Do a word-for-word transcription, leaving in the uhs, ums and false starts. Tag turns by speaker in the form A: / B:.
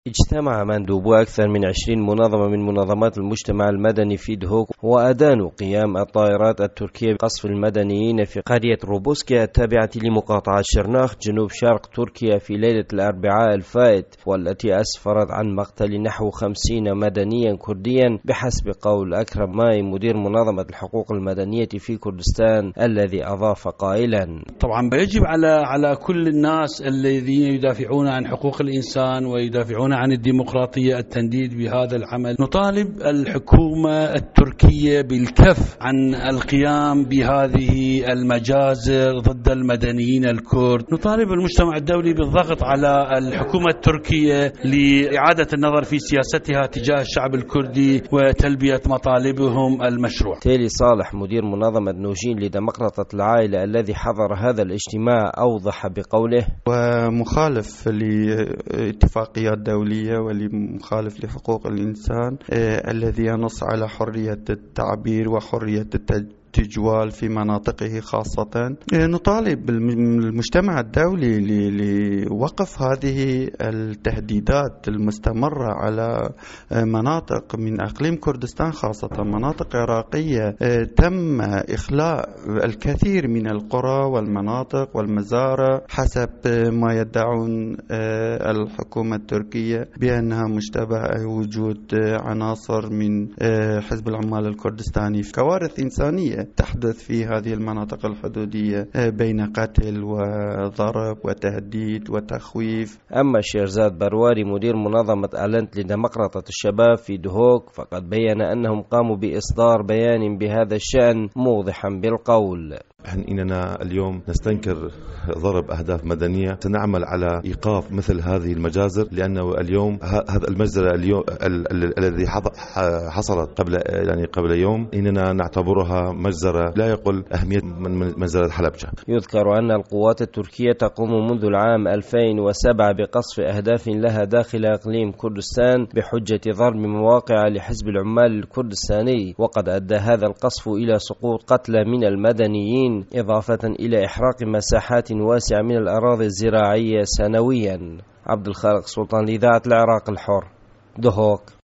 A: اجتمع مندوبو أكثر من عشرين منظمة من منظمات المجتمع المدني في دهوك وأدانوا قيام الطائرات التركية بقصف المدنيين في قرية روبوسكيا التابعة لمقاطعة شرناخ جنوب شرق تركيا في ليلة الأربعاء الفائت، والتي أسفرت عن مقتل نحو خمسين مدنيا كرديا بحسب قول أكرم ماي مدير منظمة الحقوق المدنية في كردستان، الذي أضاف قائلا:
B: طبعا يجب على على كل الناس الذين يدافعون عن حقوق الإنسان ويدافعون عن الديمقراطية التنديد بهذا العمل. نطالب الحكومة التركية بالكف عن القيام بهذه المجازر ضد المدنيين الكرد. نطالب المجتمع الدولي بالضغط على الحكومة التركية لإعادة النظر في سياستها تجاه الشعب الكردي وتلبية مطالبهم المشروع.
A: تيلي صالح مدير منظمة نوجين لديمقراطية العائلة الذي حضر هذا الاجتماع أوضح بقوله:
C: ومخالف لاتفاقيات دولية ولمخالف لحقوق الإنسان الذي ينص على حرية التعبير وحرية التجوال في مناطقه خاصة. نطالب المجتمع الدولي لوقف هذه التهديدات المستمرة على مناطق من أقليم كردستان، خاصة مناطق عراقية تم إخلاء الكثير من القرى والمناطق والمزارع حسب ما يدعون الحكومة التركية بأنها مشتبه وجود عناصر من حزب العمال الكردستاني. كوارث إنسانية تحدث في هذه المناطق الحدودية بين قتل وضرب وتهديد وتخويف.
A: أما شيرزاد برواري مدير منظمة ألنت لديمقراطية الشباب في دهوك فقد بيّن أنهم قاموا بإصدار بيان بهذا الشأن، موضحا بالقول:
D: إننا اليوم نستنكر ضرب أهداف مدنية، سنعمل على إيقاف مثل هذه المجازر، لأنه اليوم هذا المجزرة اليوم الذي حصلت قبل يعني قبل يوم إننا نعتبرها مجزرة لا يقل أهمية من مجزرة حلبجة.
A: يذكر أن القوات التركية تقوم منذ العام ألفين وسبعة بقصف أهداف لها داخل إقليم كردستان بحجة ضرب مواقع لحزب العمال الكردستاني، وقد أدى هذا القصف إلى سقوط قتلى من المدنيين إضافة إلى إحراق مساحات واسعة من الأراضي الزراعية سنويا. عبد الخالق سلطان لإذاعة العراق الحر، دهوك.